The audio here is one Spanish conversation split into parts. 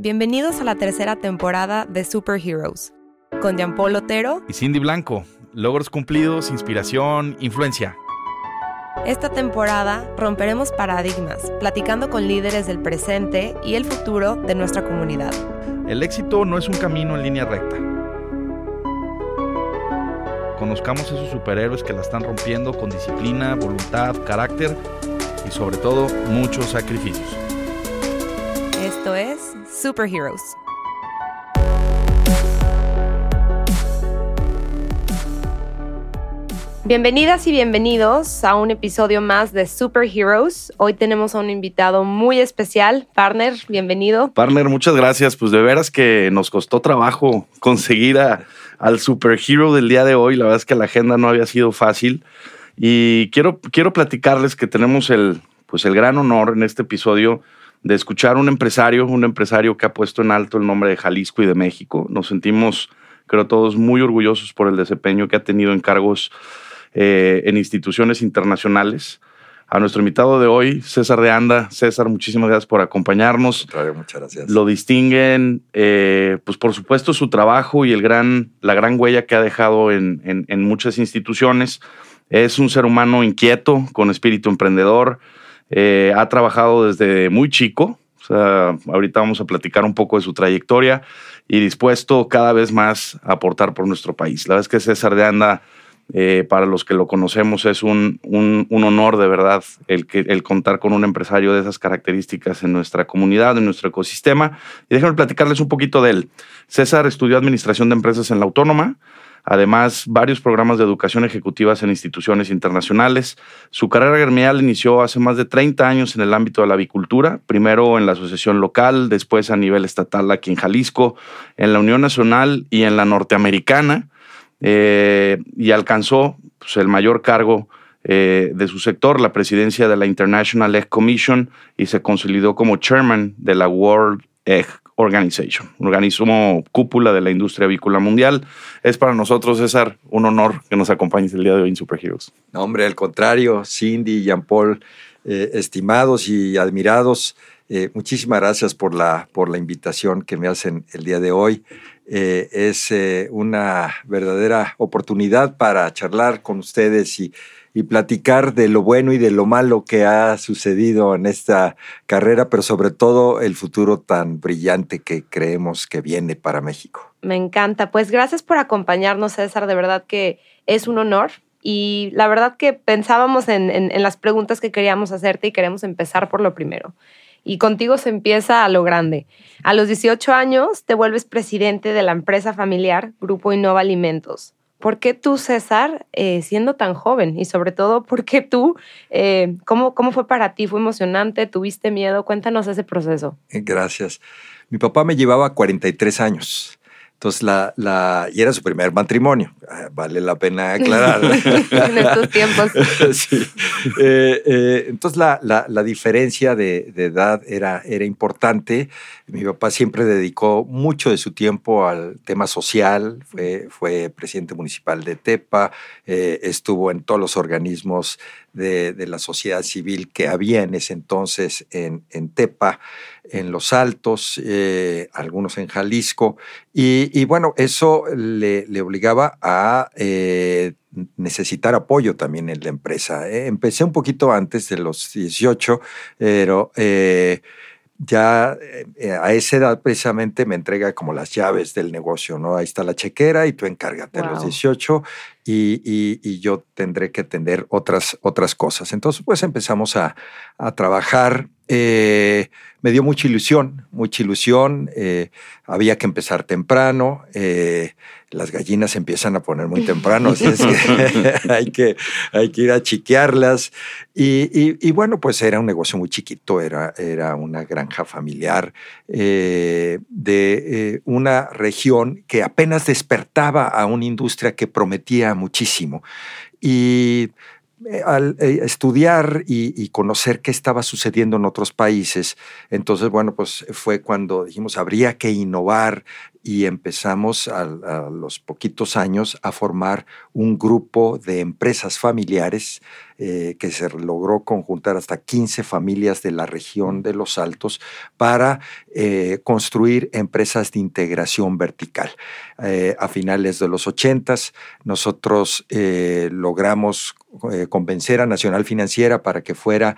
Bienvenidos a la tercera temporada de Superheroes, con Jean-Paul Otero y Cindy Blanco. Logros cumplidos, inspiración, influencia. Esta temporada romperemos paradigmas, platicando con líderes del presente y el futuro de nuestra comunidad. El éxito no es un camino en línea recta. Conozcamos esos superhéroes que la están rompiendo con disciplina, voluntad, carácter y sobre todo muchos sacrificios. Esto es Superheroes. Bienvenidas y bienvenidos a un episodio más de Superheroes. Hoy tenemos a un invitado muy especial. Partner, bienvenido. Partner, muchas gracias. Pues de veras que nos costó trabajo conseguir al superhero del día de hoy. La verdad es que la agenda no había sido fácil. Y quiero platicarles que tenemos el gran honor en este episodio de escuchar a un empresario que ha puesto en alto el nombre de Jalisco y de México. Nos sentimos, creo todos, muy orgullosos por el desempeño que ha tenido en cargos en instituciones internacionales. A nuestro invitado de hoy, César de Anda. César, muchísimas gracias por acompañarnos. Muchas gracias. Lo distinguen, pues por supuesto, su trabajo y la gran huella que ha dejado en muchas instituciones. Es un ser humano inquieto, con espíritu emprendedor. Ha trabajado desde muy chico. O sea, ahorita vamos a platicar un poco de su trayectoria y dispuesto cada vez más a aportar por nuestro país. La verdad es que César de Anda, para los que lo conocemos, es un honor de verdad el contar con un empresario de esas características en nuestra comunidad, en nuestro ecosistema. Y déjenme platicarles un poquito de él. César estudió Administración de Empresas en la Autónoma, además varios programas de educación ejecutivas en instituciones internacionales. Su carrera gremial inició hace más de 30 años en el ámbito de la avicultura, primero en la asociación local, después a nivel estatal aquí en Jalisco, en la Unión Nacional y en la Norteamericana. Y alcanzó el mayor cargo de su sector, la presidencia de la International Egg Commission, y se consolidó como chairman de la World Egg Organization, un organismo cúpula de la industria avícola mundial. Es para nosotros, César, un honor que nos acompañes el día de hoy en Superheroes. No, hombre, al contrario, Cindy, Jean-Paul, estimados y admirados, muchísimas gracias por la invitación que me hacen el día de hoy. Es una verdadera oportunidad para charlar con ustedes y platicar de lo bueno y de lo malo que ha sucedido en esta carrera, pero sobre todo el futuro tan brillante que creemos que viene para México. Me encanta. Pues gracias por acompañarnos, César. De verdad que es un honor. Y la verdad que pensábamos en las preguntas que queríamos hacerte y queremos empezar por lo primero. Y contigo se empieza a lo grande. A los 18 años te vuelves presidente de la empresa familiar Grupo Innova Alimentos. ¿Por qué tú, César, siendo tan joven? Y sobre todo, ¿por qué tú? ¿Cómo fue para ti? ¿Fue emocionante? ¿Tuviste miedo? Cuéntanos ese proceso. Gracias. Mi papá me llevaba 43 años. Entonces, y era su primer matrimonio. Vale la pena aclarar. En estos tiempos. Sí. Entonces, la diferencia de edad era importante. Mi papá siempre dedicó mucho de su tiempo al tema social. Fue presidente municipal de Tepa. Estuvo en todos los organismos de la sociedad civil que había en ese entonces en Tepa, en Los Altos, algunos en Jalisco. Y bueno, eso le obligaba a necesitar apoyo también en la empresa. Empecé un poquito antes de los 18, pero ya a esa edad precisamente me entrega como las llaves del negocio, ¿no? Ahí está la chequera y tú encárgate a los 18 y yo tendré que atender otras cosas. Entonces, pues empezamos a trabajar. Me dio mucha ilusión. Había que empezar temprano. Las gallinas empiezan a poner muy temprano, así es que hay que ir a chiquearlas. Y bueno, pues era un negocio muy chiquito, era una granja familiar de una región que apenas despertaba a una industria que prometía muchísimo. Y al estudiar y conocer qué estaba sucediendo en otros países, entonces, bueno, pues fue cuando dijimos, habría que innovar y empezamos a los poquitos años a formar un grupo de empresas familiares que se logró conjuntar hasta 15 familias de la región de Los Altos para construir empresas de integración vertical. A finales de los 80s, nosotros logramos convencer a Nacional Financiera para que fuera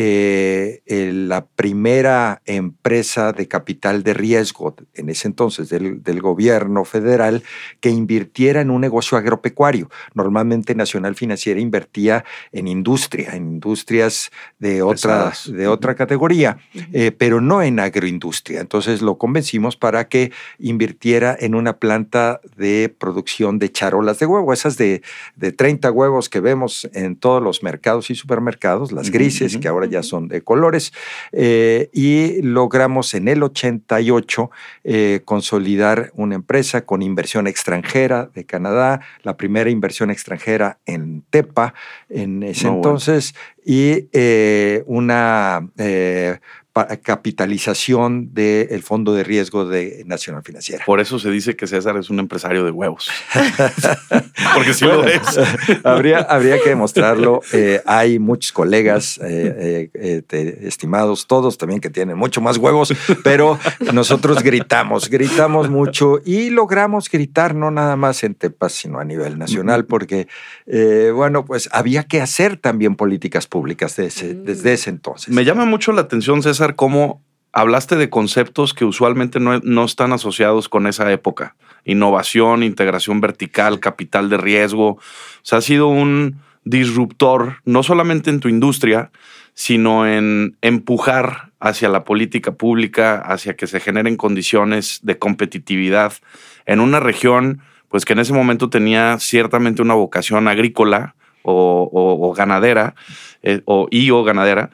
la primera empresa de capital de riesgo, en ese entonces del gobierno federal, que invirtiera en un negocio agropecuario. Normalmente Nacional Financiera invertía en industrias de otra categoría, pero no en agroindustria. Entonces lo convencimos para que invirtiera en una planta de producción de charolas de huevo, esas de 30 huevos que vemos en todos los mercados y supermercados, las grises, que ahora ya son de colores, y logramos en el 88 consolidar una empresa con inversión extranjera de Canadá, la primera inversión extranjera en Tepa en ese entonces, y una capitalización del fondo de riesgo de Nacional Financiera. Por eso se dice que César es un empresario de huevos. Porque sí lo es. Habría que demostrarlo. Hay muchos colegas estimados, todos también que tienen mucho más huevos, pero nosotros gritamos mucho y logramos gritar no nada más en Tepa, sino a nivel nacional, porque pues había que hacer también políticas públicas desde ese entonces. Me llama mucho la atención, César, cómo hablaste de conceptos que usualmente no están asociados con esa época. Innovación, integración vertical, capital de riesgo. O sea, ha sido un disruptor, no solamente en tu industria, sino en empujar hacia la política pública, hacia que se generen condiciones de competitividad en una región pues que en ese momento tenía ciertamente una vocación agrícola o ganadera, o ganadera,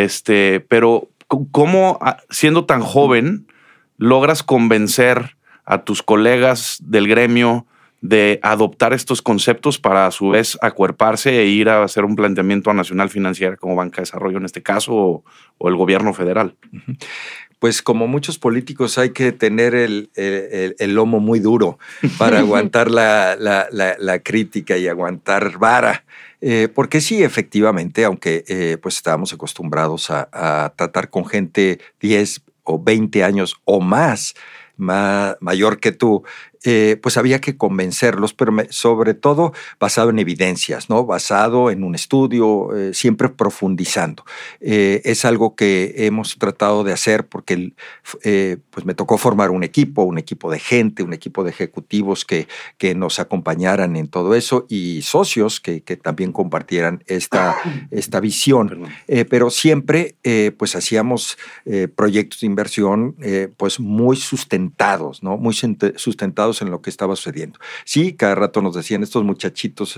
pero ¿cómo, siendo tan joven, logras convencer a tus colegas del gremio de adoptar estos conceptos para a su vez acuerparse e ir a hacer un planteamiento a Nacional Financiera como banca de desarrollo en este caso o el gobierno federal? Pues como muchos políticos hay que tener el lomo muy duro para aguantar la crítica y aguantar vara. Porque sí, efectivamente, aunque pues estábamos acostumbrados a tratar con gente 10 o 20 años o más mayor que tú, pues había que convencerlos, pero sobre todo basado en evidencias, ¿no? Basado en un estudio, siempre profundizando. Es algo que hemos tratado de hacer porque pues me tocó formar un equipo de gente, un equipo de ejecutivos que nos acompañaran en todo eso y socios que también compartieran esta visión. Pero siempre pues hacíamos proyectos de inversión pues muy sustentados, ¿no? Muy sustentados en lo que estaba sucediendo. Sí, cada rato nos decían, estos muchachitos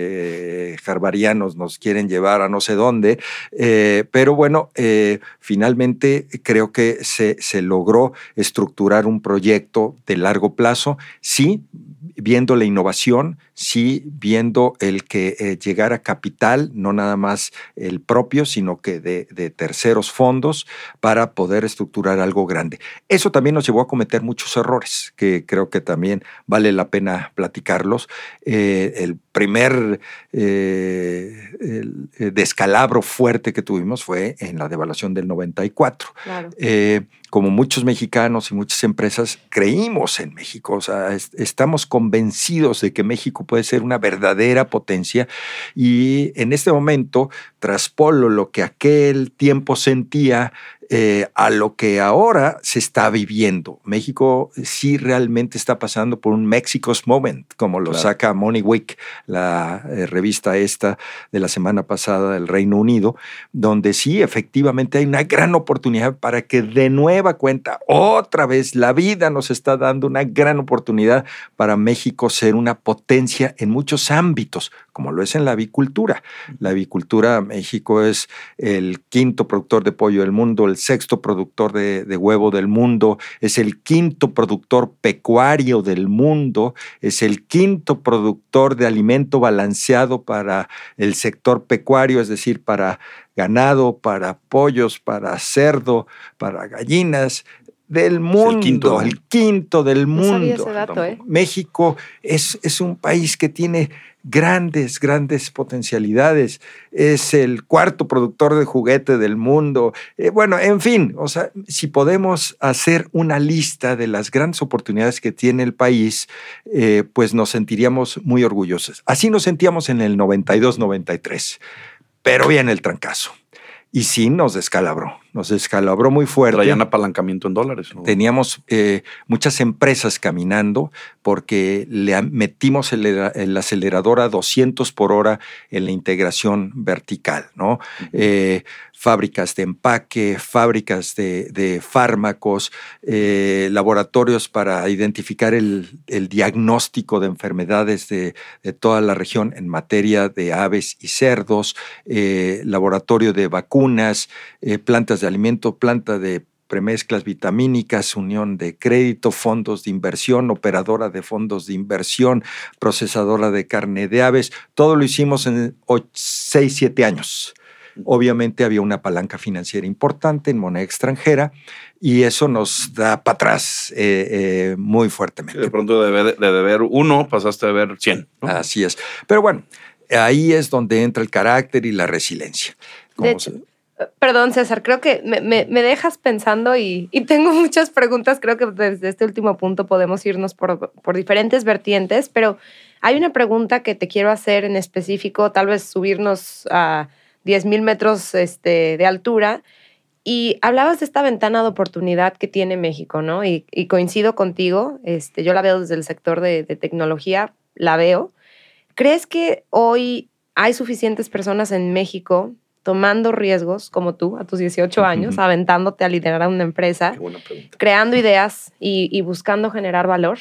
harvarianos nos quieren llevar a no sé dónde, pero bueno, finalmente creo que se logró estructurar un proyecto de largo plazo, sí, viendo la innovación, sí, viendo el que llegara capital, no nada más el propio, sino que de terceros fondos para poder estructurar algo grande. Eso también nos llevó a cometer muchos errores, que creo que también vale la pena platicarlos. El primer descalabro fuerte que tuvimos fue en la devaluación del 94. Claro. Como muchos mexicanos y muchas empresas, creímos en México. O sea, estamos convencidos de que México puede ser una verdadera potencia y en este momento traspolo lo que aquel tiempo sentía a lo que ahora se está viviendo. México sí realmente está pasando por un Mexico's Moment, como lo saca Money Week, la revista esta de la semana pasada del Reino Unido, donde sí efectivamente hay una gran oportunidad para que de nueva cuenta, otra vez, la vida nos está dando una gran oportunidad para México ser una potencia en muchos ámbitos, como lo es en la avicultura. La avicultura, México es el quinto productor de pollo del mundo, el sexto productor de huevo del mundo, es el quinto productor pecuario del mundo, es el quinto productor de alimento balanceado para el sector pecuario, es decir, para ganado, para pollos, para cerdo, para gallinas. del mundo, el quinto del mundo. No sabía ese dato, México es un país que tiene grandes potencialidades. Es el cuarto productor de juguete del mundo. Bueno, en fin, o sea, si podemos hacer una lista de las grandes oportunidades que tiene el país, pues nos sentiríamos muy orgullosos. Así nos sentíamos en el 92-93, pero viene el trancazo. Y sí, nos descalabró muy fuerte. ¿Traían apalancamiento en dólares? ¿No? Teníamos muchas empresas caminando porque le metimos el acelerador a 200 por hora en la integración vertical, ¿no? Fábricas de empaque, fábricas de fármacos, laboratorios para identificar el diagnóstico de enfermedades de toda la región en materia de aves y cerdos, laboratorio de vacunas, plantas de alimento, planta de premezclas vitamínicas, unión de crédito, fondos de inversión, operadora de fondos de inversión, procesadora de carne de aves. Todo lo hicimos en 6, 7 años. Obviamente había una palanca financiera importante en moneda extranjera y eso nos da para atrás muy fuertemente. De pronto de deber 1 pasaste a deber 100, ¿no? Así es. Pero bueno, ahí es donde entra el carácter y la resiliencia. De hecho, perdón, César, creo que me dejas pensando y tengo muchas preguntas. Creo que desde este último punto podemos irnos por diferentes vertientes, pero hay una pregunta que te quiero hacer en específico, tal vez subirnos a 10,000 metros de altura. Y hablabas de esta ventana de oportunidad que tiene México, ¿no? Y coincido contigo, yo la veo desde el sector de tecnología, la veo. ¿Crees que hoy hay suficientes personas en México tomando riesgos como tú, a tus 18 años, aventándote a liderar a una empresa, creando ideas y buscando generar valor?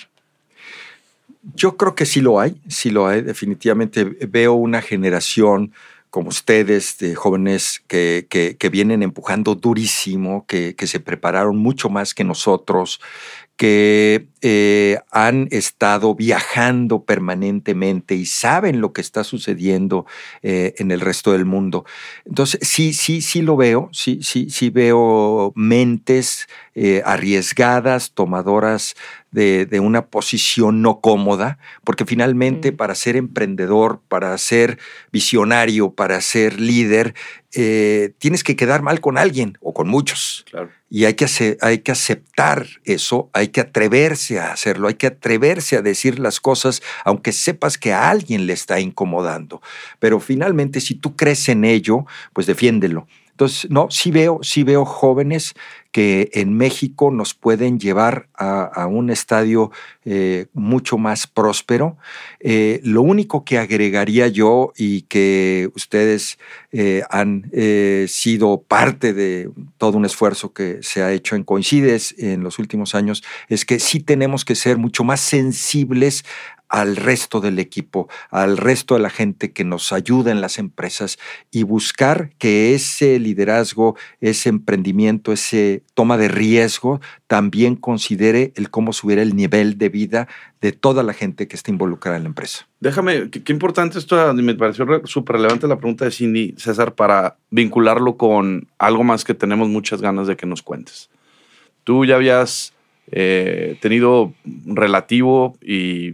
Yo creo que sí lo hay, definitivamente. Veo una generación como ustedes, de jóvenes que vienen empujando durísimo, que se prepararon mucho más que nosotros, que han estado viajando permanentemente y saben lo que está sucediendo en el resto del mundo. Entonces, sí lo veo, sí veo mentes arriesgadas, tomadoras de una posición no cómoda, porque finalmente para ser emprendedor, para ser visionario, para ser líder, tienes que quedar mal con alguien o con muchos. Claro. Y hay que aceptar eso, hay que atreverse a hacerlo, hay que atreverse a decir las cosas, aunque sepas que a alguien le está incomodando. Pero finalmente, si tú crees en ello, pues defiéndelo. Entonces, no, sí veo jóvenes que en México nos pueden llevar a un estadio mucho más próspero. Lo único que agregaría yo, y que ustedes han sido parte de todo un esfuerzo que se ha hecho en Coincides en los últimos años, es que sí tenemos que ser mucho más sensibles al resto del equipo, al resto de la gente que nos ayuda en las empresas y buscar que ese liderazgo, ese emprendimiento, ese toma de riesgo también considere el cómo subir el nivel de vida de toda la gente que está involucrada en la empresa. Déjame, qué importante esto, me pareció súper relevante la pregunta de Cindy, César, para vincularlo con algo más que tenemos muchas ganas de que nos cuentes. Tú ya habías tenido relativo y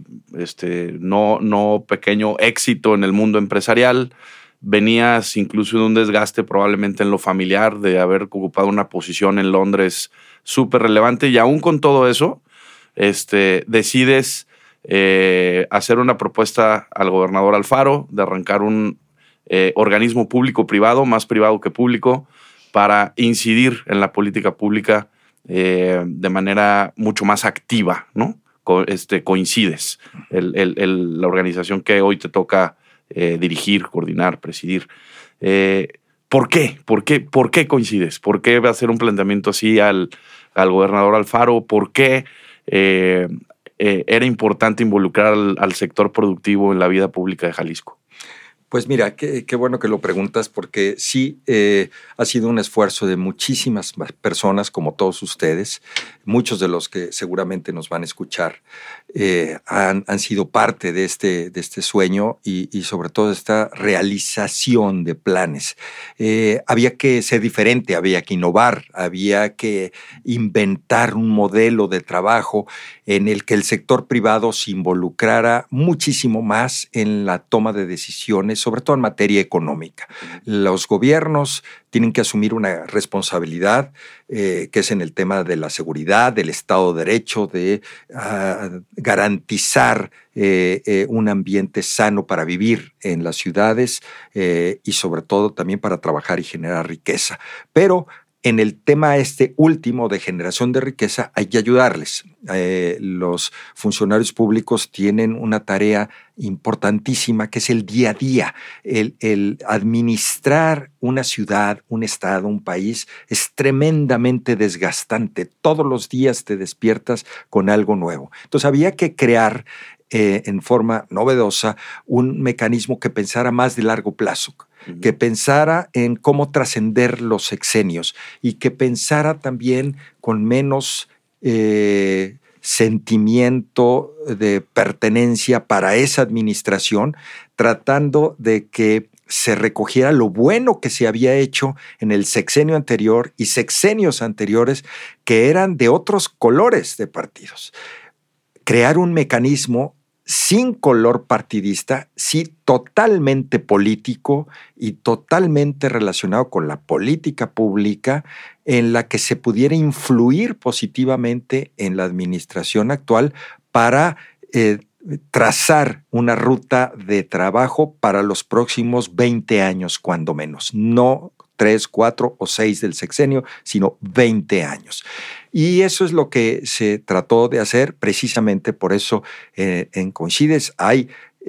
no pequeño éxito en el mundo empresarial. Venías incluso de un desgaste probablemente en lo familiar, de haber ocupado una posición en Londres súper relevante, y aún con todo eso, decides hacer una propuesta al gobernador Alfaro de arrancar un organismo público-privado, más privado que público, para incidir en la política pública de manera mucho más activa, ¿no? Coincides, la organización que hoy te toca dirigir, coordinar, presidir. ¿Por qué? ¿Por qué Coincides? ¿Por qué va a hacer un planteamiento así al gobernador Alfaro? ¿Por qué era importante involucrar al sector productivo en la vida pública de Jalisco? Pues mira, qué bueno que lo preguntas, porque sí ha sido un esfuerzo de muchísimas personas, como todos ustedes. Muchos de los que seguramente nos van a escuchar han sido parte de este sueño y sobre todo esta realización de planes. Había que ser diferente, había que innovar, había que inventar un modelo de trabajo en el que el sector privado se involucrara muchísimo más en la toma de decisiones, sobre todo en materia económica. Los gobiernos tienen que asumir una responsabilidad que es en el tema de la seguridad, del Estado de Derecho, de garantizar un ambiente sano para vivir en las ciudades y sobre todo también para trabajar y generar riqueza. Pero en el tema último de generación de riqueza hay que ayudarles. Los funcionarios públicos tienen una tarea importantísima que es el día a día. El administrar una ciudad, un estado, un país es tremendamente desgastante. Todos los días te despiertas con algo nuevo. Entonces había que crear en forma novedosa un mecanismo que pensara más de largo plazo, que pensara en cómo trascender los sexenios y que pensara también con menos sentimiento de pertenencia para esa administración, tratando de que se recogiera lo bueno que se había hecho en el sexenio anterior y sexenios anteriores que eran de otros colores de partidos. Crear un mecanismo sin color partidista, sí totalmente político y totalmente relacionado con la política pública en la que se pudiera influir positivamente en la administración actual para trazar una ruta de trabajo para los próximos 20 años, cuando menos. No 3, 4 o 6 del sexenio, sino 20 años. Y eso es lo que se trató de hacer. Precisamente por eso en Coincides hay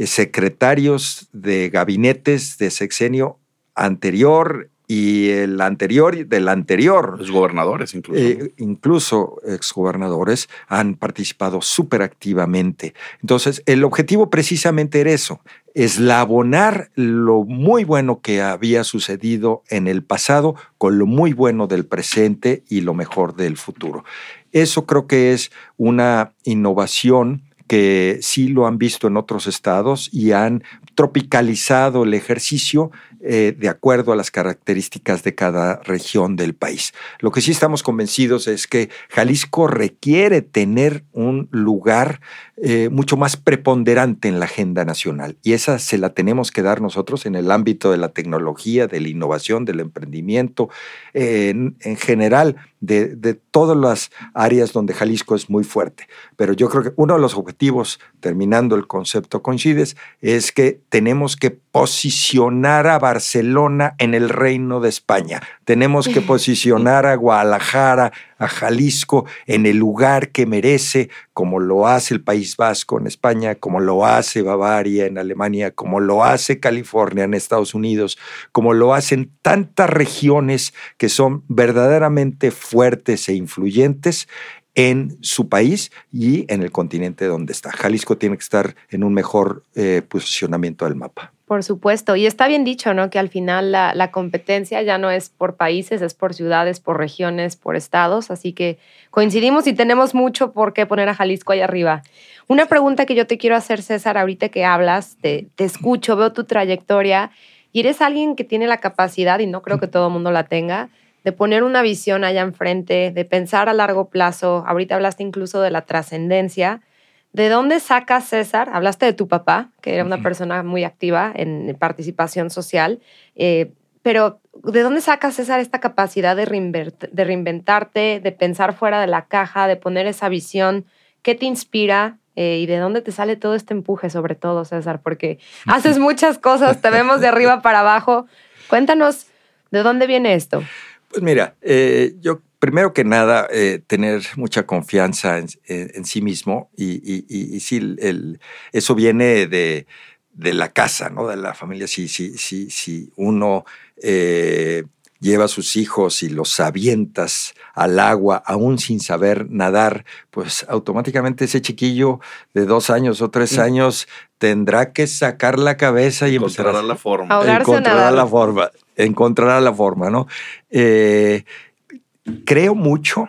secretarios de gabinetes de sexenio anterior y el anterior y del anterior. Los gobernadores incluso. Incluso exgobernadores han participado súper activamente. Entonces, el objetivo precisamente era eso, eslabonar lo muy bueno que había sucedido en el pasado con lo muy bueno del presente y lo mejor del futuro. Eso creo que es una innovación que sí lo han visto en otros estados y han tropicalizado el ejercicio de acuerdo a las características de cada región del país. Lo que sí estamos convencidos es que Jalisco requiere tener un lugar mucho más preponderante en la agenda nacional, y esa se la tenemos que dar nosotros en el ámbito de la tecnología, de la innovación, del emprendimiento, en general, de todas las áreas donde Jalisco es muy fuerte. Pero yo creo que uno de los objetivos, terminando el concepto Coincides, es que tenemos que posicionar a Barcelona en el Reino de España. Tenemos que posicionar a Guadalajara, a Jalisco, en el lugar que merece, como lo hace el País Vasco en España, como lo hace Bavaria en Alemania, como lo hace California en Estados Unidos, como lo hacen tantas regiones que son verdaderamente fuertes e influyentes en su país y en el continente donde está. Jalisco tiene que estar en un mejor posicionamiento del mapa. Por supuesto, y está bien dicho, ¿no? Que al final la competencia ya no es por países, es por ciudades, por regiones, por estados, así que coincidimos y tenemos mucho por qué poner a Jalisco ahí arriba. Una pregunta que yo te quiero hacer, César, ahorita que hablas, te escucho, veo tu trayectoria y eres alguien que tiene la capacidad, y no creo que todo el mundo la tenga, de poner una visión allá enfrente, de pensar a largo plazo. Ahorita hablaste incluso de la trascendencia. ¿De dónde sacas, César? Hablaste de tu papá, que era una persona muy activa en participación social, pero ¿de dónde sacas, César, esta capacidad de reinventarte, de pensar fuera de la caja, de poner esa visión? ¿Qué te inspira? ¿Y de dónde te sale todo este empuje, sobre todo, César? Porque haces muchas cosas, te vemos de arriba para abajo. Cuéntanos, ¿de dónde viene esto? Pues mira, yo primero que nada tener mucha confianza en sí mismo y sí, eso viene de la casa, ¿no? De la familia. Si uno lleva a sus hijos y los avientas al agua aún sin saber nadar, pues automáticamente ese chiquillo de 2 años o 3 años tendrá que sacar la cabeza y encontrará la forma. Ahogarse o encontrará nadar. la forma. Encontrará la forma, ¿no? Creo mucho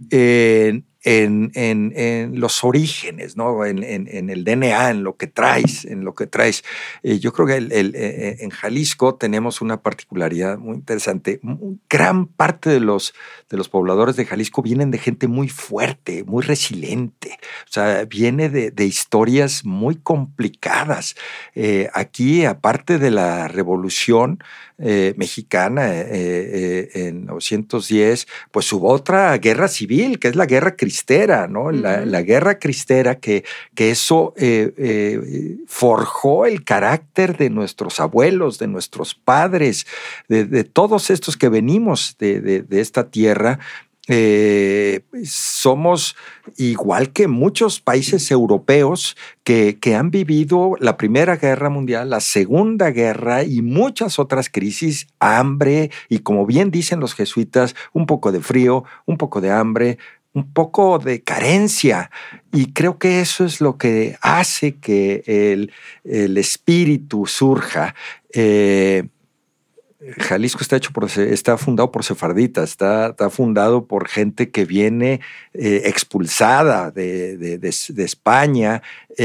en los orígenes, ¿no? En el DNA, en lo que traes. Yo creo que en Jalisco tenemos una particularidad muy interesante. Gran parte de los pobladores de Jalisco vienen de gente muy fuerte, muy resiliente. O sea, viene de historias muy complicadas. Aquí, aparte de la revolución mexicana en 1910, pues hubo otra guerra civil, que es la guerra cristera, ¿no? La guerra cristera que eso forjó el carácter de nuestros abuelos, de nuestros padres, de todos estos que venimos de esta tierra. Somos igual que muchos países europeos que han vivido la Primera Guerra Mundial, la Segunda Guerra y muchas otras crisis, hambre y, como bien dicen los jesuitas, un poco de frío, un poco de hambre, un poco de carencia. Y creo que eso es lo que hace que el espíritu surja. Jalisco está fundado por sefarditas, está fundado por gente que viene expulsada de España,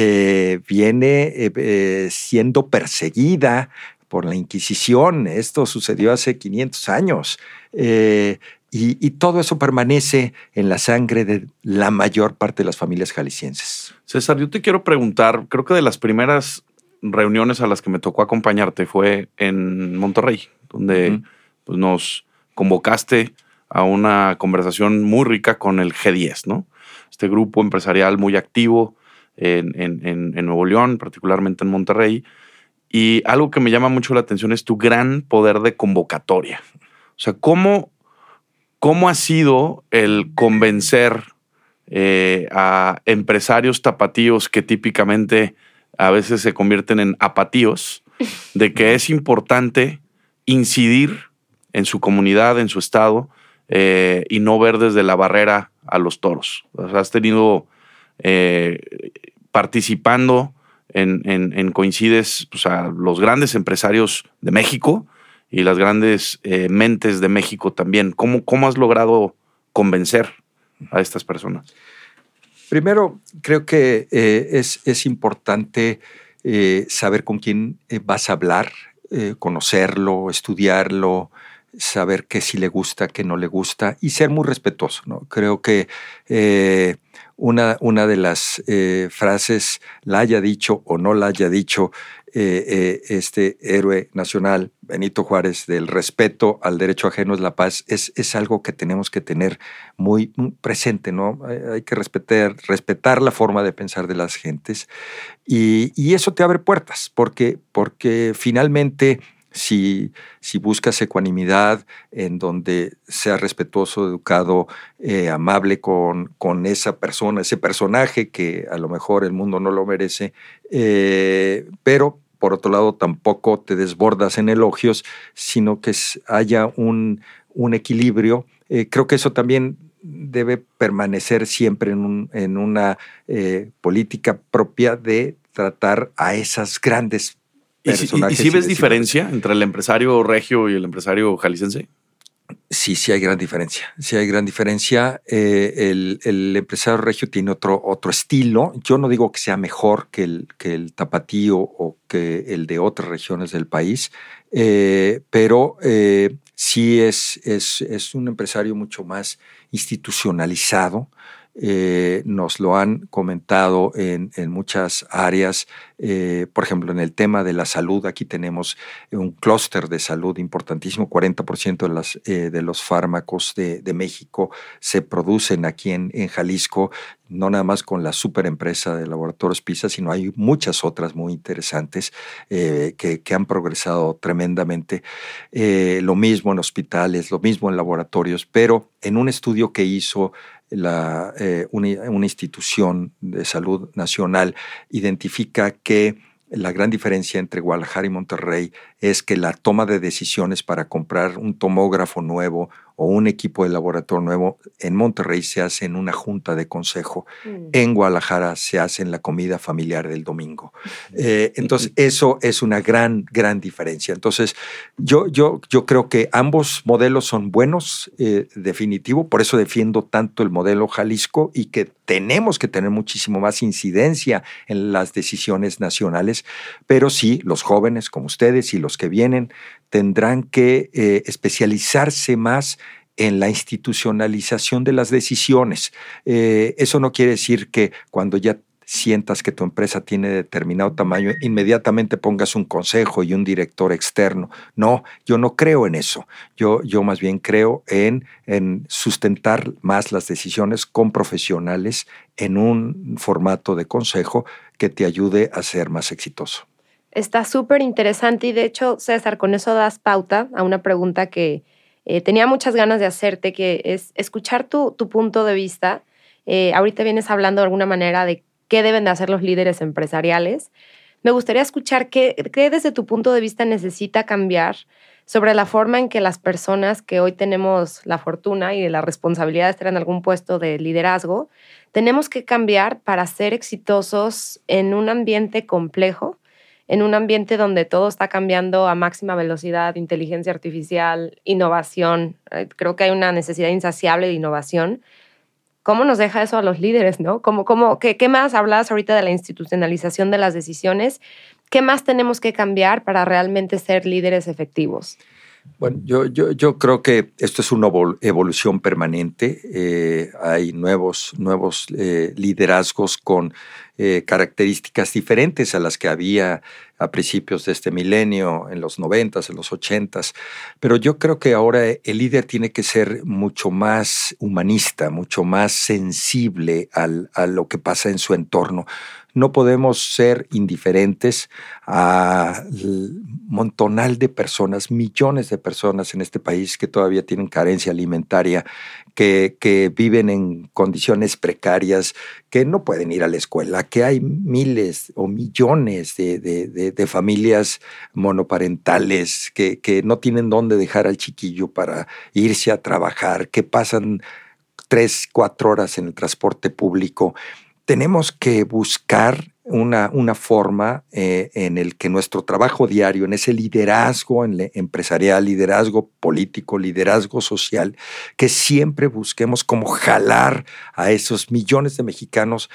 viene siendo perseguida por la Inquisición. Esto sucedió hace 500 años. Y todo eso permanece en la sangre de la mayor parte de las familias jaliscienses. César, yo te quiero preguntar, creo que de las primeras reuniones a las que me tocó acompañarte fue en Monterrey, donde pues, nos convocaste a una conversación muy rica con el G10, ¿no? Este grupo empresarial muy activo en Nuevo León, particularmente en Monterrey. Y algo que me llama mucho la atención es tu gran poder de convocatoria. O sea, ¿cómo ha sido el convencer a empresarios tapatíos que típicamente a veces se convierten en apatíos, de que es importante incidir en su comunidad, en su estado, y no ver desde la barrera a los toros? O sea, has tenido participando en coincides pues, a los grandes empresarios de México y las grandes mentes de México también. ¿Cómo has logrado convencer a estas personas? Primero, creo que es importante saber con quién vas a hablar, conocerlo, estudiarlo, saber qué sí le gusta, qué no le gusta y ser muy respetuoso, ¿no? Creo que una de las frases, la haya dicho o no la haya dicho este héroe nacional, Benito Juárez, del respeto al derecho ajeno es la paz, es algo que tenemos que tener muy presente, ¿no? Hay que respetar la forma de pensar de las gentes y eso te abre puertas, porque finalmente si buscas ecuanimidad en donde seas respetuoso, educado, amable con esa persona, ese personaje que a lo mejor el mundo no lo merece, pero por otro lado tampoco te desbordas en elogios, sino que haya un equilibrio. Creo que eso también debe permanecer siempre en una política propia de tratar a esas grandes personajes. ¿Y si ves diferencia entre el empresario regio y el empresario jalisciense? Sí hay gran diferencia. Sí hay gran diferencia. El empresario regio tiene otro estilo. Yo no digo que sea mejor que el tapatío o que el de otras regiones del país, pero sí es un empresario mucho más institucionalizado. Nos lo han comentado en muchas áreas. Por ejemplo, en el tema de la salud, aquí tenemos un clúster de salud importantísimo. 40% de los fármacos de México se producen aquí en Jalisco, no nada más con la superempresa de Laboratorios PISA, sino hay muchas otras muy interesantes que han progresado tremendamente. Lo mismo en hospitales, lo mismo en laboratorios, pero en un estudio que hizo una institución de salud nacional identifica que la gran diferencia entre Guadalajara y Monterrey es que la toma de decisiones para comprar un tomógrafo nuevo o un equipo de laboratorio nuevo en Monterrey se hace en una junta de consejo. En Guadalajara se hace en la comida familiar del domingo. Entonces, eso es una gran diferencia. Entonces, yo creo que ambos modelos son buenos, definitivo. Por eso defiendo tanto el modelo Jalisco y que tenemos que tener muchísimo más incidencia en las decisiones nacionales. Pero sí, los jóvenes como ustedes y los que vienen tendrán que especializarse más en la institucionalización de las decisiones. Eso no quiere decir que cuando ya sientas que tu empresa tiene determinado tamaño, inmediatamente pongas un consejo y un director externo. No, yo no creo en eso. Yo más bien creo en sustentar más las decisiones con profesionales en un formato de consejo que te ayude a ser más exitoso. Está súper interesante y de hecho, César, con eso das pauta a una pregunta que tenía muchas ganas de hacerte, que es escuchar tu punto de vista. Ahorita vienes hablando de alguna manera de qué deben de hacer los líderes empresariales. Me gustaría escuchar qué desde tu punto de vista necesita cambiar sobre la forma en que las personas que hoy tenemos la fortuna y la responsabilidad de estar en algún puesto de liderazgo, tenemos que cambiar para ser exitosos en un ambiente complejo, en un ambiente donde todo está cambiando a máxima velocidad, inteligencia artificial, innovación. Creo que hay una necesidad insaciable de innovación. ¿Cómo nos deja eso a los líderes, no? ¿Qué más hablabas ahorita de la institucionalización de las decisiones? ¿Qué más tenemos que cambiar para realmente ser líderes efectivos? Bueno, yo creo que esto es una evolución permanente. Hay nuevos liderazgos con características diferentes a las que había a principios de este milenio, en los 90s, en los 80s. Pero yo creo que ahora el líder tiene que ser mucho más humanista, mucho más sensible a lo que pasa en su entorno. No podemos ser indiferentes al montonal de personas, millones de personas en este país que todavía tienen carencia alimentaria, que viven en condiciones precarias, que no pueden ir a la escuela, que hay miles o millones de familias monoparentales que no tienen dónde dejar al chiquillo para irse a trabajar, que pasan 3, 4 horas en el transporte público. Tenemos que buscar una forma en el que nuestro trabajo diario, en ese liderazgo empresarial, liderazgo político, liderazgo social, que siempre busquemos cómo jalar a esos millones de mexicanos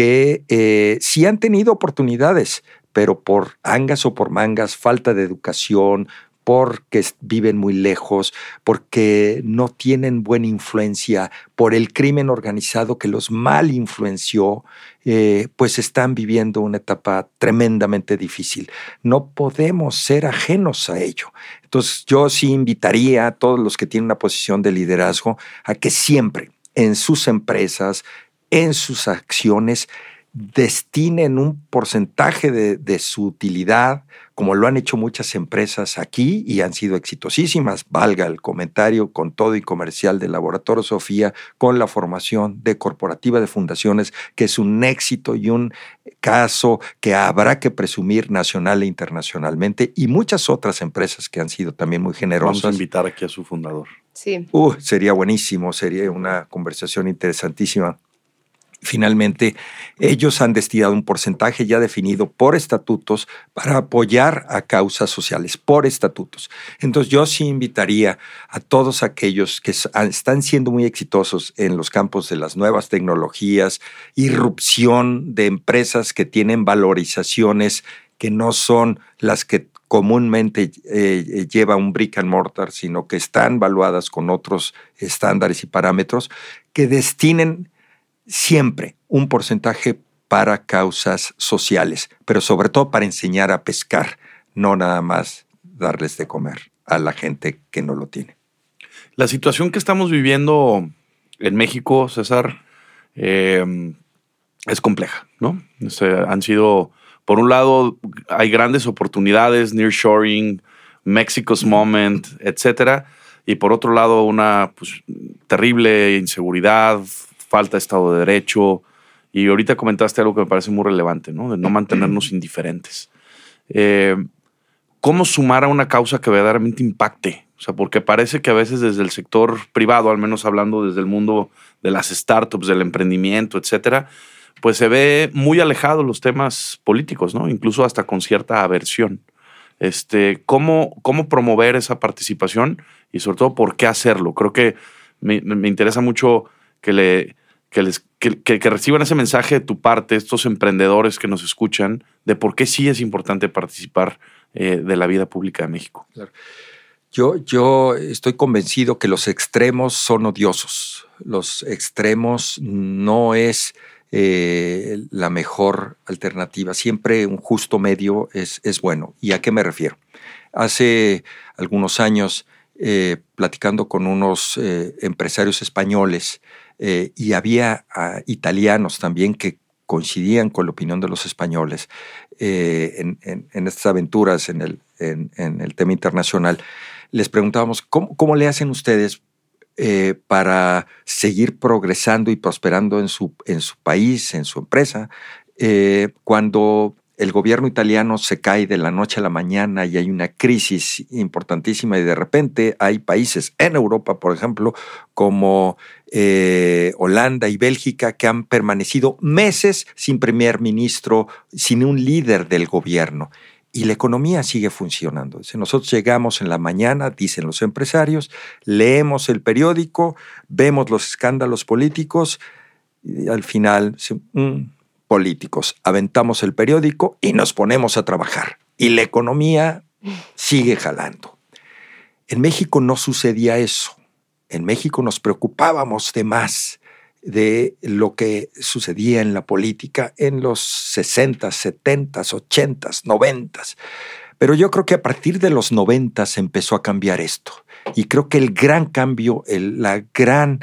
que sí han tenido oportunidades, pero por angas o por mangas, falta de educación, porque viven muy lejos, porque no tienen buena influencia, por el crimen organizado que los mal influenció, pues están viviendo una etapa tremendamente difícil. No podemos ser ajenos a ello. Entonces, yo sí invitaría a todos los que tienen una posición de liderazgo a que siempre en sus empresas, en sus acciones, destinen un porcentaje de su utilidad, como lo han hecho muchas empresas aquí y han sido exitosísimas, valga el comentario, con todo y comercial del Laboratorio Sofía, con la formación de corporativa de fundaciones, que es un éxito y un caso que habrá que presumir nacional e internacionalmente, y muchas otras empresas que han sido también muy generosas. Vamos a invitar aquí a su fundador. Sí. Sería buenísimo, sería una conversación interesantísima. Finalmente, ellos han destinado un porcentaje ya definido por estatutos para apoyar a causas sociales, por estatutos. Entonces, yo sí invitaría a todos aquellos que están siendo muy exitosos en los campos de las nuevas tecnologías, irrupción de empresas que tienen valorizaciones que no son las que comúnmente lleva un brick and mortar, sino que están valuadas con otros estándares y parámetros, que destinen siempre un porcentaje para causas sociales, pero sobre todo para enseñar a pescar, no nada más darles de comer a la gente que no lo tiene. La situación que estamos viviendo en México, César, es compleja, ¿no? Han sido, por un lado, hay grandes oportunidades, nearshoring, Mexico's Moment, etcétera, y por otro lado, una terrible inseguridad, falta de Estado de Derecho, y ahorita comentaste algo que me parece muy relevante, ¿no? De no mantenernos indiferentes. ¿Cómo sumar a una causa que verdaderamente impacte? O sea, porque parece que a veces desde el sector privado, al menos hablando desde el mundo de las startups, del emprendimiento, etcétera, pues se ve muy alejado los temas políticos, ¿no? Incluso hasta con cierta aversión. ¿Cómo promover esa participación y sobre todo por qué hacerlo? Creo que me interesa mucho que reciban ese mensaje de tu parte, estos emprendedores que nos escuchan, de por qué sí es importante participar de la vida pública de México. Claro. Yo estoy convencido que los extremos son odiosos. Los extremos no es la mejor alternativa. Siempre un justo medio es bueno. ¿Y a qué me refiero? Hace algunos años, platicando con unos empresarios españoles, y había italianos también que coincidían con la opinión de los españoles en estas aventuras en el tema internacional. Les preguntábamos, ¿cómo le hacen ustedes para seguir progresando y prosperando en su país, en su empresa, cuando el gobierno italiano se cae de la noche a la mañana y hay una crisis importantísima y de repente hay países en Europa, por ejemplo, como Holanda y Bélgica, que han permanecido meses sin primer ministro, sin un líder del gobierno? Y la economía sigue funcionando. Si nosotros llegamos en la mañana, dicen los empresarios, leemos el periódico, vemos los escándalos políticos y al final, políticos, aventamos el periódico y nos ponemos a trabajar. Y la economía sigue jalando. En México no sucedía eso. En México nos preocupábamos de más de lo que sucedía en la política en los 60, 70, 80, 90. Pero yo creo que a partir de los 90 empezó a cambiar esto. Y creo que el gran cambio, la gran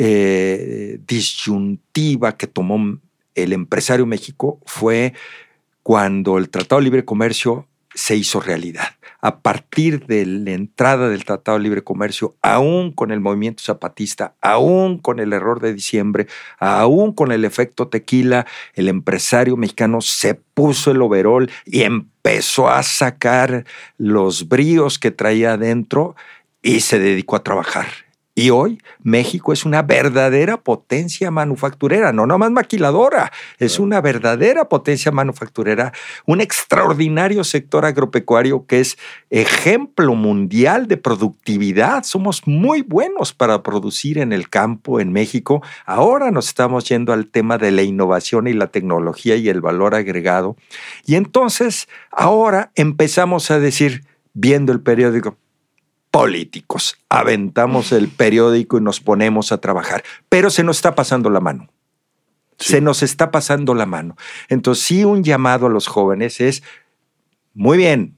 disyuntiva que tomó el empresario México fue cuando el Tratado de Libre Comercio se hizo realidad. A partir de la entrada del Tratado de Libre Comercio, aún con el movimiento zapatista, aún con el error de diciembre, aún con el efecto tequila, el empresario mexicano se puso el overol y empezó a sacar los bríos que traía adentro y se dedicó a trabajar. Y hoy México es una verdadera potencia manufacturera, no nomás maquiladora, es una verdadera potencia manufacturera, un extraordinario sector agropecuario que es ejemplo mundial de productividad. Somos muy buenos para producir en el campo en México. Ahora nos estamos yendo al tema de la innovación y la tecnología y el valor agregado. Y entonces ahora empezamos a decir, viendo el periódico, políticos, aventamos el periódico y nos ponemos a trabajar, pero se nos está pasando la mano. Sí. Se nos está pasando la mano. Entonces, sí, un llamado a los jóvenes es, muy bien,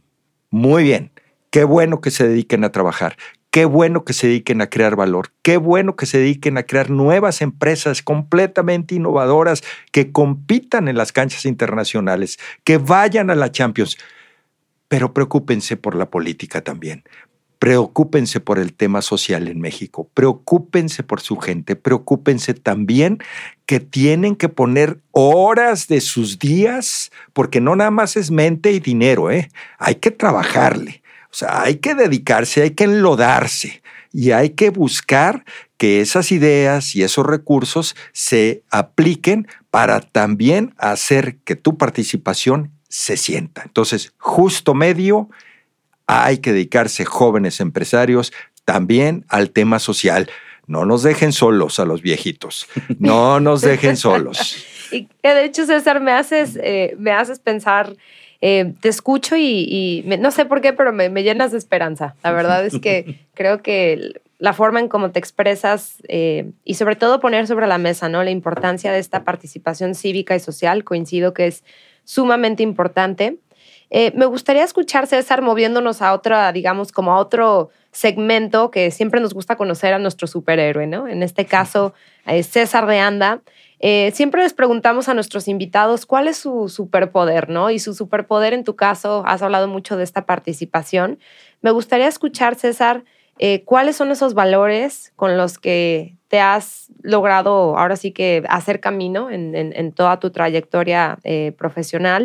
qué bueno que se dediquen a trabajar, qué bueno que se dediquen a crear valor, qué bueno que se dediquen a crear nuevas empresas completamente innovadoras que compitan en las canchas internacionales, que vayan a la Champions, pero preocúpense por la política también. Preocúpense por el tema social en México, preocúpense por su gente, preocúpense también que tienen que poner horas de sus días, porque no nada más es mente y dinero, hay que trabajarle, o sea, hay que dedicarse, hay que enlodarse y hay que buscar que esas ideas y esos recursos se apliquen para también hacer que tu participación se sienta. Entonces, justo medio. Hay que dedicarse, jóvenes empresarios, también al tema social. No nos dejen solos a los viejitos. No nos dejen solos. Y que de hecho, César, me haces pensar, te escucho y no sé por qué, pero me llenas de esperanza. La verdad es que creo que la forma en cómo te expresas y sobre todo poner sobre la mesa, ¿no?, la importancia de esta participación cívica y social, coincido que es sumamente importante. Me gustaría escuchar, César, moviéndonos a otra, digamos, como a otro segmento que siempre nos gusta conocer a nuestro superhéroe, ¿no? En este caso, César de Anda. Siempre les preguntamos a nuestros invitados cuál es su superpoder, ¿no? Y su superpoder, en tu caso, has hablado mucho de esta participación. Me gustaría escuchar, César, cuáles son esos valores con los que te has logrado, ahora sí que, hacer camino en toda tu trayectoria profesional.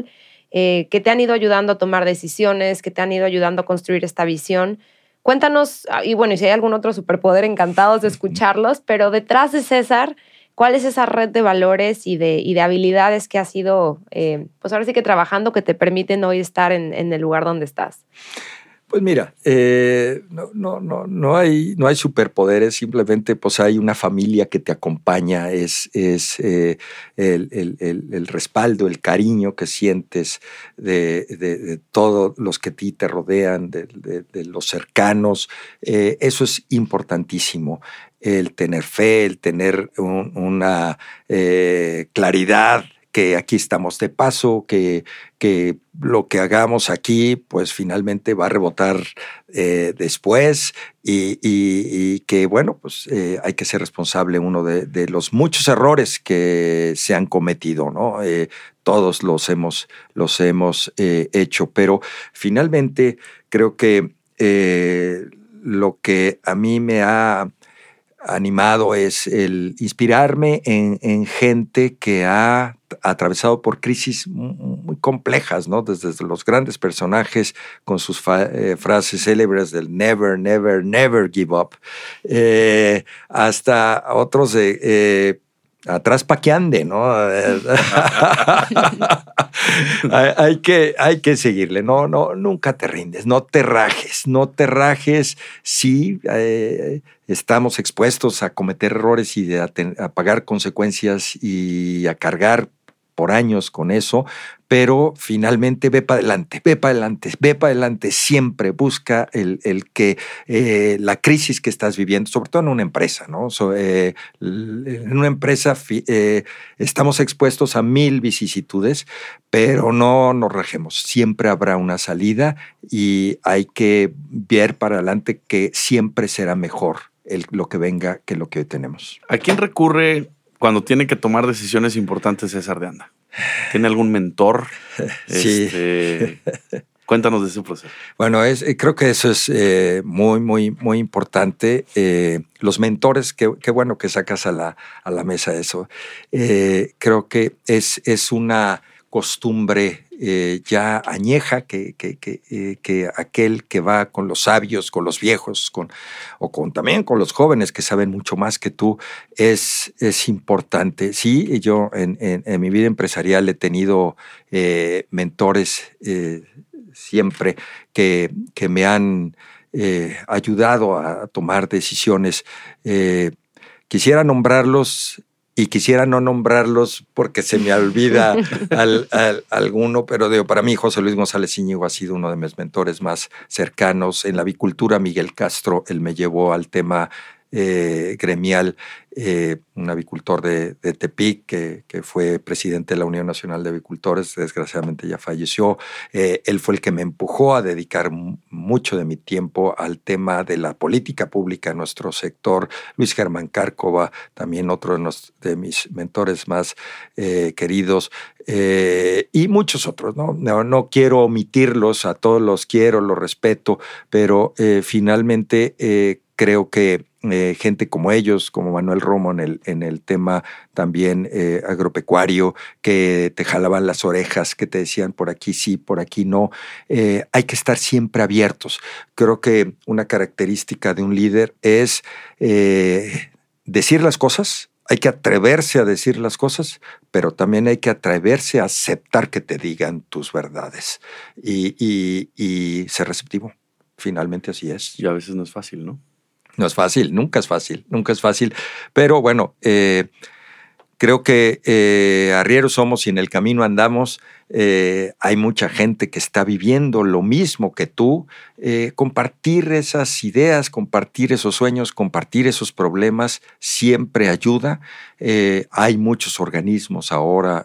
que te han ido ayudando a tomar decisiones, que te han ido ayudando a construir esta visión. Cuéntanos, y bueno, y si hay algún otro superpoder, encantados de escucharlos, pero detrás de César, ¿cuál es esa red de valores y de habilidades que has ido, pues ahora sí que trabajando, que te permiten hoy estar en el lugar donde estás? Pues mira, no hay superpoderes, simplemente pues hay una familia que te acompaña, es el respaldo, el cariño que sientes de todos los que a ti te rodean, de los cercanos. Eso es importantísimo. El tener fe, el tener una claridad que aquí estamos de paso, que lo que hagamos aquí, pues finalmente va a rebotar después y que, bueno, pues hay que ser responsable uno de los muchos errores que se han cometido, ¿no? Todos los hemos hecho, pero finalmente creo que lo que a mí me ha animado es el inspirarme en gente que ha atravesado por crisis muy complejas, ¿no? Desde los grandes personajes con sus frases célebres del never, never, never give up, hasta otros de atrás pa' que ande, ¿no? hay que seguirle, nunca te rindes, no te rajes, sí, estamos expuestos a cometer errores y a pagar consecuencias y a cargar por años con eso, pero finalmente ve para adelante, siempre busca el que la crisis que estás viviendo, sobre todo en una empresa, ¿no? En una empresa estamos expuestos a 1000 vicisitudes, pero no nos rajemos, siempre habrá una salida y hay que ver para adelante que siempre será mejor lo que venga que lo que hoy tenemos. ¿A quién recurre cuando tiene que tomar decisiones importantes César de Anda? ¿Tiene algún mentor? Sí. Cuéntanos de ese proceso. Bueno, creo que eso es muy, muy, muy importante. Los mentores, qué bueno que sacas a la mesa eso. Creo que es una costumbre ya añeja que aquel que va con los sabios, con los viejos, también con los jóvenes que saben mucho más que tú, es importante. Sí, yo en mi vida empresarial he tenido mentores siempre que me han ayudado a tomar decisiones. Quisiera nombrarlos y quisiera no nombrarlos porque se me olvida alguno, pero para mí José Luis González Íñigo ha sido uno de mis mentores más cercanos. En la avicultura, Miguel Castro, él me llevó al tema gremial, un avicultor de Tepic que fue presidente de la Unión Nacional de Avicultores, desgraciadamente ya falleció. Él fue el que me empujó a dedicar mucho de mi tiempo al tema de la política pública en nuestro sector. Luis Germán Cárcova, también otro de mis mentores más queridos, y muchos otros, ¿no? No quiero omitirlos, a todos los quiero, los respeto, pero finalmente creo que gente como ellos, como Manuel Romo en el tema también agropecuario, que te jalaban las orejas, que te decían por aquí sí, por aquí no. Hay que estar siempre abiertos. Creo que una característica de un líder es decir las cosas. Hay que atreverse a decir las cosas, pero también hay que atreverse a aceptar que te digan tus verdades y ser receptivo. Finalmente así es. Y a veces no es fácil, ¿no? No es fácil, nunca es fácil, pero bueno, creo que arrieros somos y en el camino andamos. Hay mucha gente que está viviendo lo mismo que tú. Compartir esas ideas, compartir esos sueños, compartir esos problemas siempre ayuda. Hay muchos organismos ahora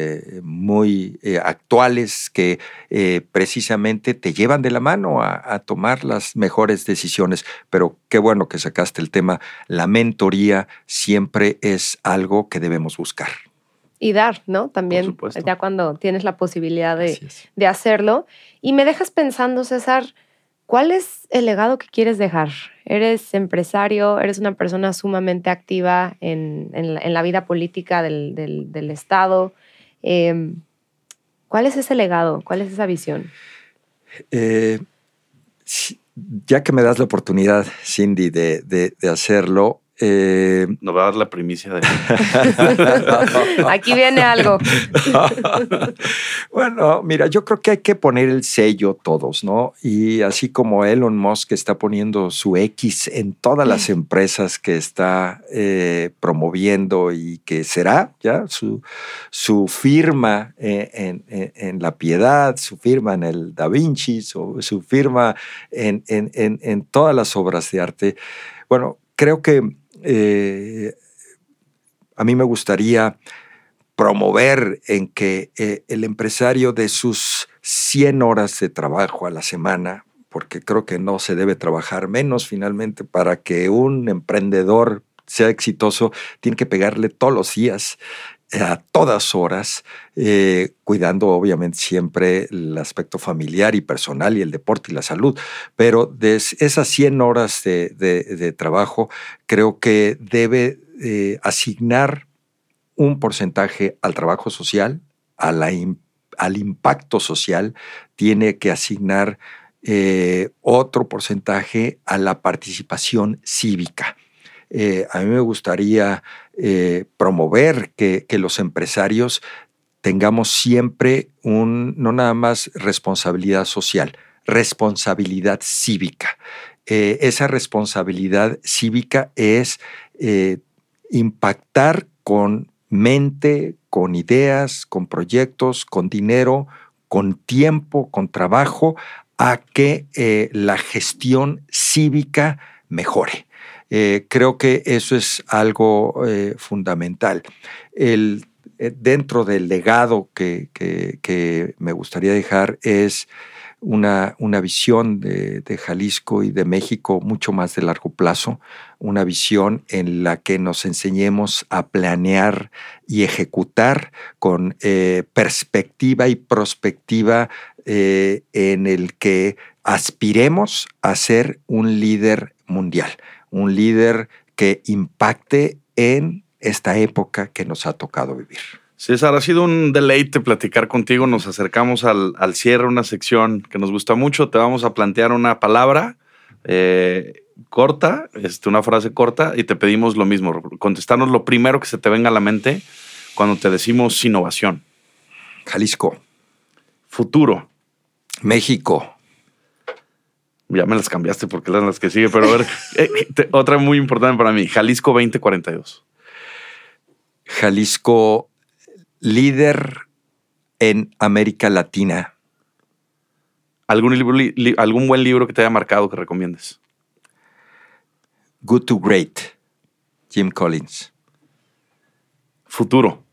muy actuales que precisamente te llevan de la mano a tomar las mejores decisiones. Pero qué bueno que sacaste el tema. La mentoría siempre es algo que debemos buscar. Y dar, ¿no? También, ya cuando tienes la posibilidad de hacerlo. Y me dejas pensando, César, ¿cuál es el legado que quieres dejar? Eres empresario, eres una persona sumamente activa en la vida política del Estado. ¿Cuál es ese legado? ¿Cuál es esa visión? Ya que me das la oportunidad, Cindy, de hacerlo, Nos va a dar la primicia de... Aquí viene algo. Bueno, mira, yo creo que hay que poner el sello todos, ¿no? Y así como Elon Musk está poniendo su X en todas las empresas que está promoviendo y que será ya su firma en La Piedad, su firma en el Da Vinci, su firma en todas las obras de arte. Bueno, creo que a mí me gustaría promover en que el empresario de sus 100 horas de trabajo a la semana, porque creo que no se debe trabajar menos finalmente para que un emprendedor sea exitoso, tiene que pegarle todos los días, a todas horas, cuidando obviamente siempre el aspecto familiar y personal y el deporte y la salud. Pero de esas 100 horas de trabajo, creo que debe asignar un porcentaje al trabajo social, al impacto social, tiene que asignar otro porcentaje a la participación cívica. A mí me gustaría promover que los empresarios tengamos siempre no nada más responsabilidad social, responsabilidad cívica. Esa responsabilidad cívica es impactar con mente, con ideas, con proyectos, con dinero, con tiempo, con trabajo, a que la gestión cívica mejore. Creo que eso es algo fundamental. Dentro del legado que me gustaría dejar es una visión de Jalisco y de México mucho más de largo plazo, una visión en la que nos enseñemos a planear y ejecutar con perspectiva y prospectiva, en el que aspiremos a ser un líder mundial, un líder que impacte en esta época que nos ha tocado vivir. César, ha sido un deleite platicar contigo. Nos acercamos al cierre, una sección que nos gusta mucho. Te vamos a plantear una palabra corta, una frase corta, y te pedimos lo mismo. Contestarnos lo primero que se te venga a la mente cuando te decimos innovación. Jalisco. Futuro. México. Ya me las cambiaste porque eran las que sigue, pero a ver, otra muy importante para mí. Jalisco 2042. Jalisco, líder en América Latina. ¿Algún buen libro que te haya marcado que recomiendes? Good to Great, Jim Collins. Futuro.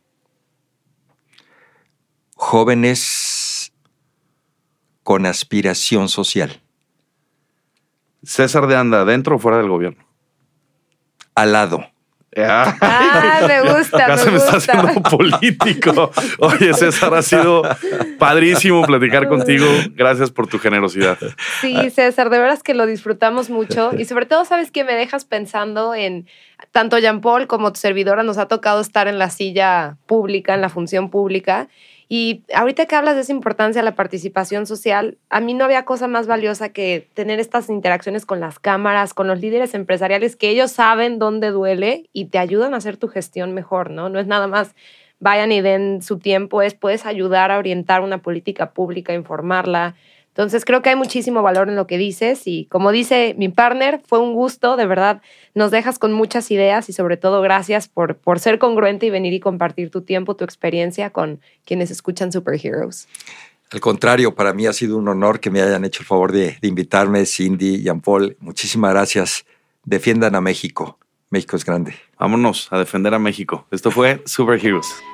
Jóvenes con aspiración social. César de Anda, ¿dentro o fuera del gobierno? Al lado. Me gusta. Ya se me está haciendo político. Oye, César, ha sido padrísimo platicar contigo. Gracias por tu generosidad. Sí, César, de veras que lo disfrutamos mucho. Y sobre todo, ¿sabes qué? Me dejas pensando en tanto Jean Paul como tu servidora nos ha tocado estar en la silla pública, en la función pública. Y ahorita que hablas de esa importancia de la participación social, a mí no había cosa más valiosa que tener estas interacciones con las cámaras, con los líderes empresariales, que ellos saben dónde duele y te ayudan a hacer tu gestión mejor, ¿no? No es nada más vayan y den su tiempo, puedes ayudar a orientar una política pública, informarla. Entonces creo que hay muchísimo valor en lo que dices y como dice mi partner, fue un gusto, de verdad, nos dejas con muchas ideas y sobre todo gracias por ser congruente y venir y compartir tu tiempo, tu experiencia con quienes escuchan Superheroes. Al contrario, para mí ha sido un honor que me hayan hecho el favor de invitarme, Cindy, Jean Paul. Muchísimas gracias. Defiendan a México. México es grande. Vámonos a defender a México. Esto fue Superheroes.